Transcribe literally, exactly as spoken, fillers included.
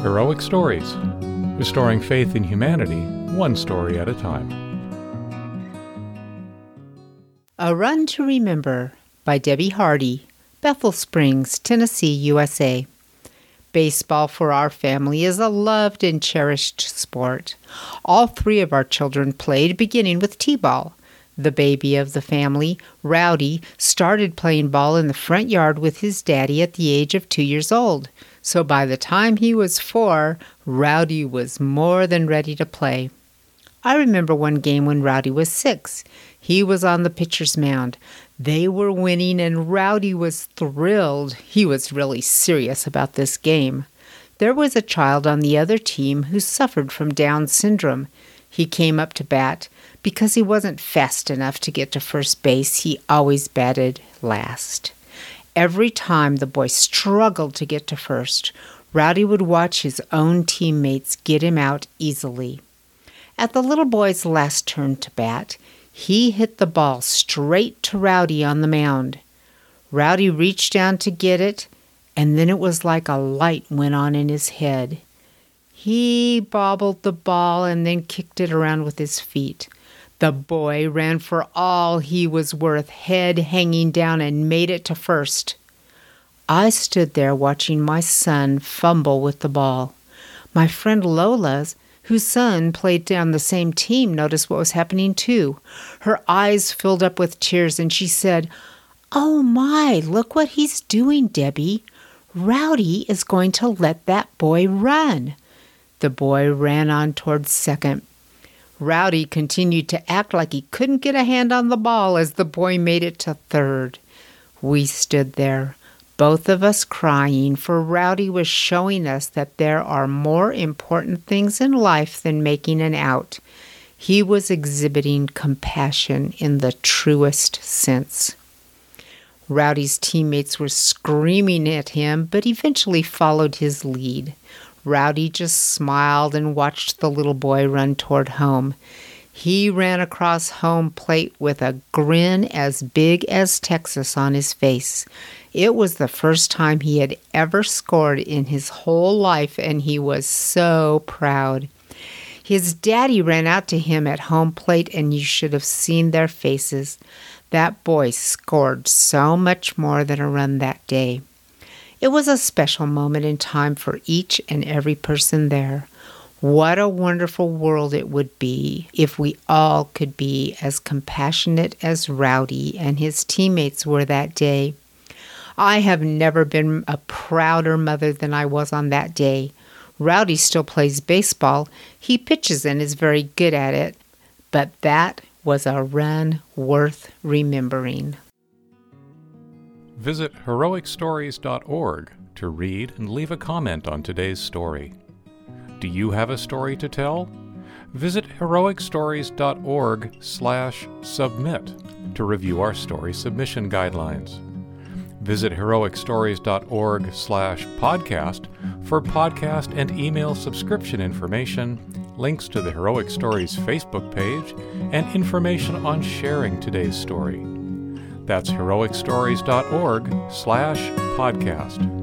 Heroic Stories, restoring faith in humanity, one story at a time. A Run to Remember by Debbie Hardy, Bethel Springs, Tennessee, U S A. Baseball for our family is a loved and cherished sport. All three of our children played, beginning with t-ball. The baby of the family, Rowdy, started playing ball in the front yard with his daddy at the age of two years old. So by the time he was four, Rowdy was more than ready to play. I remember one game when Rowdy was six. He was on the pitcher's mound. They were winning and Rowdy was thrilled. He was really serious about this game. There was a child on the other team who suffered from Down syndrome. He came up to bat. Because he wasn't fast enough to get to first base, he always batted last. Every time the boy struggled to get to first, Rowdy would watch his own teammates get him out easily. At the little boy's last turn to bat, he hit the ball straight to Rowdy on the mound. Rowdy reached down to get it, and then it was like a light went on in his head. He bobbled the ball and then kicked it around with his feet. The boy ran for all he was worth, head hanging down, and made it to first. I stood there watching my son fumble with the ball. My friend Lola, whose son played on the same team, noticed what was happening too. Her eyes filled up with tears, and she said, "Oh my, look what he's doing, Debbie. Rowdy is going to let that boy run." The boy ran on towards second. Rowdy continued to act like he couldn't get a hand on the ball as the boy made it to third. We stood there, both of us crying, for Rowdy was showing us that there are more important things in life than making an out. He was exhibiting compassion in the truest sense. Rowdy's teammates were screaming at him, but eventually followed his lead. Rowdy just smiled and watched the little boy run toward home. He ran across home plate with a grin as big as Texas on his face. It was the first time he had ever scored in his whole life, and he was so proud. His daddy ran out to him at home plate, and you should have seen their faces. That boy scored so much more than a run that day. It was a special moment in time for each and every person there. What a wonderful world it would be if we all could be as compassionate as Rowdy and his teammates were that day. I have never been a prouder mother than I was on that day. Rowdy still plays baseball. He pitches and is very good at it. But that was a run worth remembering. Visit heroic stories dot org to read and leave a comment on today's story. Do you have a story to tell? Visit heroic stories dot org slash submit to review our story submission guidelines. Visit heroic stories dot org slash podcast for podcast and email subscription information, links to the Heroic Stories Facebook page, and information on sharing today's story. That's heroic stories dot org slash podcast.